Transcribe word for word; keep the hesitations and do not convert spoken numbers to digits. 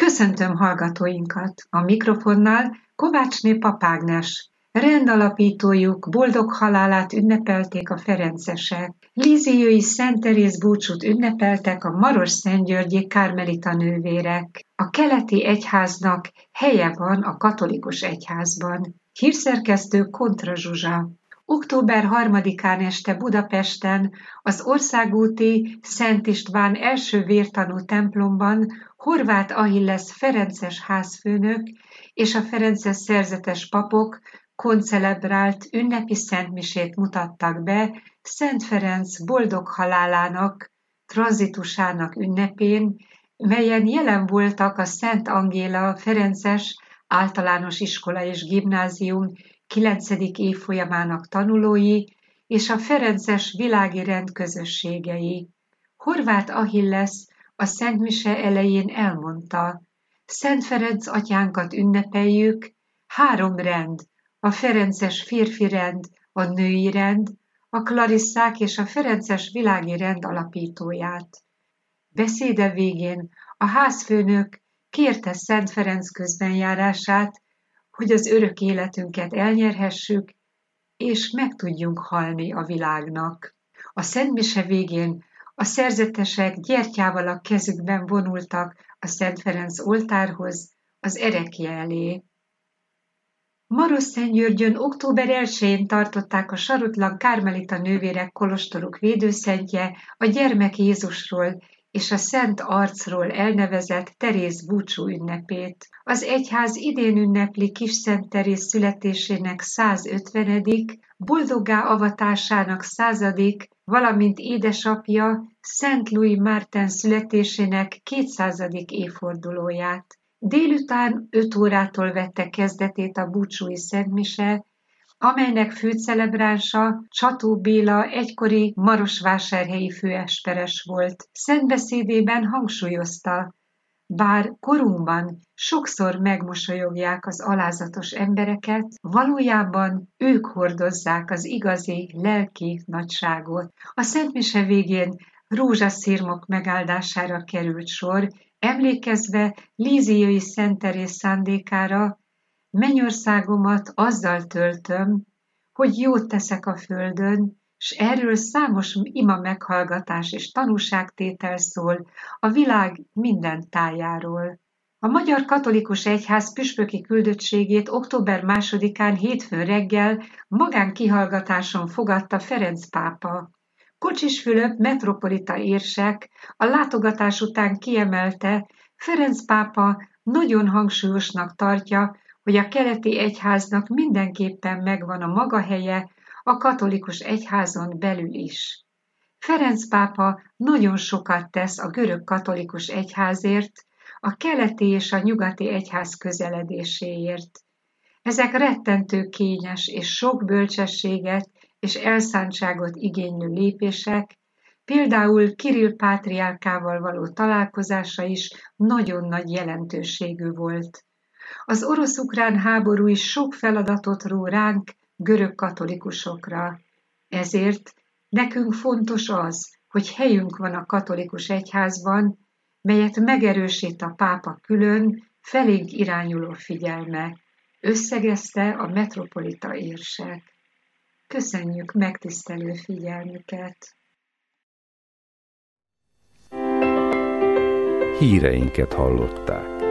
Köszöntöm hallgatóinkat! A mikrofonnál Kovácsné Pap Ágnes. Rendalapítójuk boldog halálát ünnepelték a ferencesek. Líziai Szent Teréz búcsút ünnepeltek a Marosszentgyörgyi kármelita nővérek. A keleti egyháznak helye van a katolikus egyházban. Hírszerkesztő Kontra Zsuzsa. október harmadikán este Budapesten az országúti Szent István első vértanú templomban Horváth Ahilles ferences házfőnök és a ferences szerzetes papok koncelebrált ünnepi szentmisét mutattak be Szent Ferenc boldog halálának, tranzitusának ünnepén, melyen jelen voltak a Szent Angéla ferences általános iskola és gimnázium kilencedik évfolyamának tanulói és a ferences világi rend közösségei. Horváth Ahilles a szentmise elején elmondta: Szent Ferenc atyánkat ünnepeljük, három rend, a ferences férfi rend, a női rend, a klarisszák és a ferences világi rend alapítóját. Beszéde végén a házfőnök kérte Szent Ferenc közbenjárását, hogy az örök életünket elnyerhessük, és meg tudjunk halni a világnak. A szentmise végén a szerzetesek gyertyával a kezükben vonultak a Szent Ferenc oltárhoz, az erekje elé. Marosszentgyörgyön október elsején tartották a sarutlan kármelita nővérek kolostoruk védőszentje, a gyermek Jézusról és a Szent Arcról elnevezett Teréz búcsú ünnepét. Az egyház idén ünnepli Kis Szent Teréz születésének százötvenedik, boldoggá avatásának századik, valamint édesapja Szent Louis Martin születésének kétszázadik évfordulóját. Délután öt órától vette kezdetét a búcsúi szentmise, amelynek főcelebránsa Csató Béla egykori marosvásárhelyi főesperes volt. Szentbeszédében hangsúlyozta: bár korunkban sokszor megmosolyogják az alázatos embereket, valójában ők hordozzák az igazi lelki nagyságot. A szentmise végén rózsaszirmok megáldására került sor, emlékezve Líziai Szent Teréz szándékára: mennyországomat azzal töltöm, hogy jót teszek a földön, s erről számos ima meghallgatás és tanúságtétel szól a világ minden tájáról. A Magyar Katolikus Egyház püspöki küldöttségét október másodikán hétfőn reggel magánkihallgatáson fogadta Ferenc pápa. Kocsis Fülöp metropolita érsek a látogatás után kiemelte, Ferenc pápa nagyon hangsúlyosnak tartja, hogy a keleti egyháznak mindenképpen megvan a maga helye a katolikus egyházon belül is. Ferenc pápa nagyon sokat tesz a görög katolikus egyházért, a keleti és a nyugati egyház közeledéséért. Ezek rettentő kényes és sok bölcsességet és elszántságot igénylő lépések, például Kirill pátriárkával való találkozása is nagyon nagy jelentőségű volt. Az orosz-ukrán háború is sok feladatot ró ránk, görög katolikusokra. Ezért nekünk fontos az, hogy helyünk van a katolikus egyházban, melyet megerősít a pápa külön, felénk irányuló figyelme, összegezte a metropolita érsek. Köszönjük megtisztelő figyelmüket! Híreinket hallották.